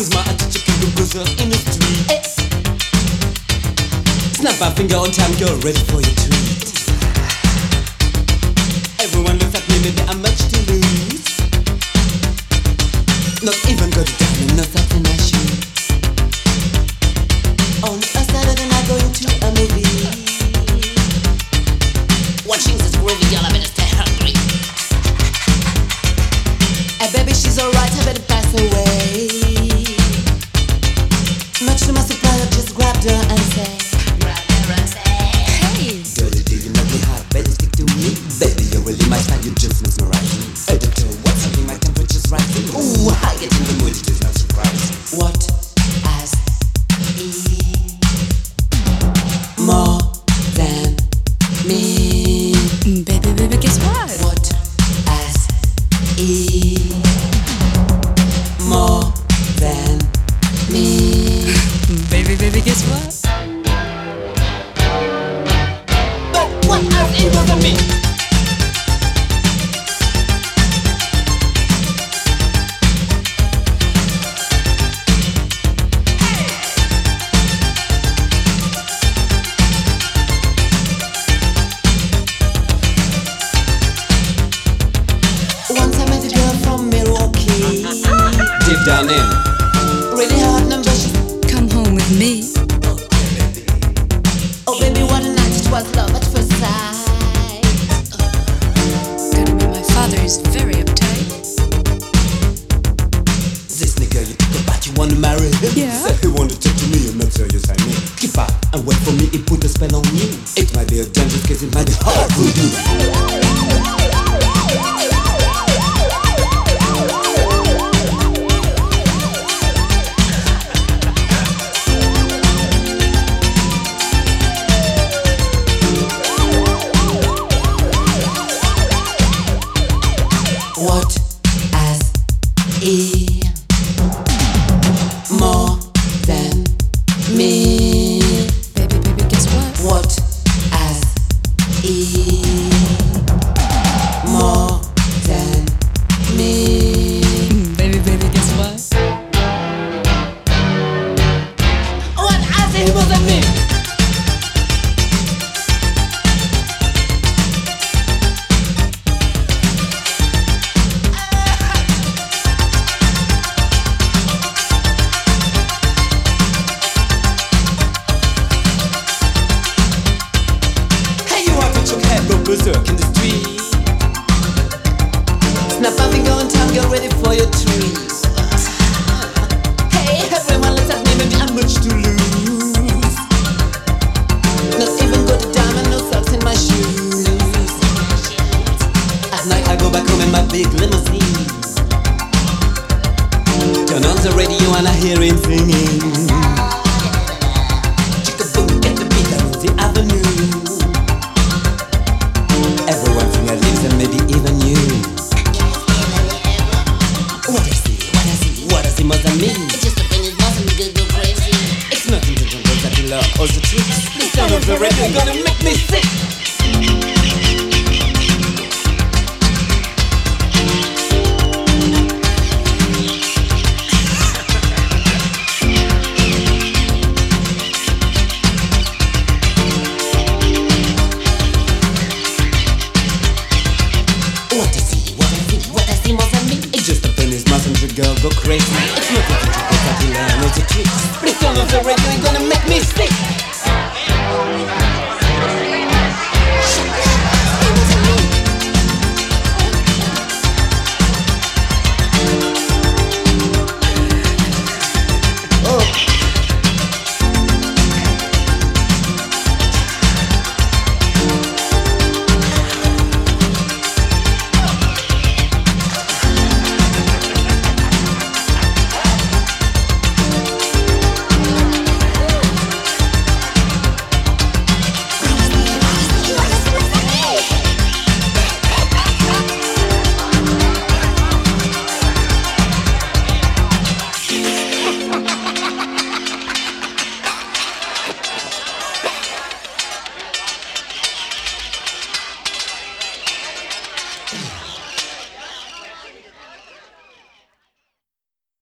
With my attitude can go berserk in the street. Snap my finger on time, girl, ready for your treat. Everyone looks at me, maybe I'm much to lose. Not even got a diamond, no socks in my shoe. On a Saturday night going to a movie. Watching this groovy girl, I better stay hungry. Hey baby, she's alright, I better pass away. Much to my surprise, I just grabbed her and said, hey, dirty deal, you make me hot, better stick to me. Baby, you're really my style, you just mesmerize me. Editor, what's something my temperature's rising? Ooh, I get in the mood, it is not surprising. What has more than me? Baby, baby, guess what? What has more than me? Baby, baby, guess what? But what has more than me? Once I met a girl from Milwaukee. Deep down in, really hard number. She, Come home with me. oh baby, what a night it was, love at first sight. Gonna be my father is very uptight. This nigga you talk about, you wanna marry him? Yeah. Say he wanna talk to me, I'm not serious, I mean. Keep up and wait for me, he put a spell on you. It might be a dangerous case, it might be hard to do. What has more than me? Baby, baby, guess what? What has more than me? Baby, baby, guess what? What has more than me? Berserk in the street. Snap a finger on time, get ready for your treat. Hey, everyone looks at me, maybe I'm much to lose. Not even got a diamond, no socks in my shoes. At night I go back home in my big limousine. Turn on the radio and I hear him singing. Chick-a-boom, get the beat down on the avenue. Everyone finger lips and maybe even you. What I see more than me. It's just a thing, it's nothing to go crazy. It's nothing to jump that you love or the tricks. Please turn off the radio, you're gonna make me sick. What I see more than me. It's just a penis, mustn't you girl go crazy. It's nothing to jump that you love or the tricks. Please turn off the radio, you're gonna make me sick.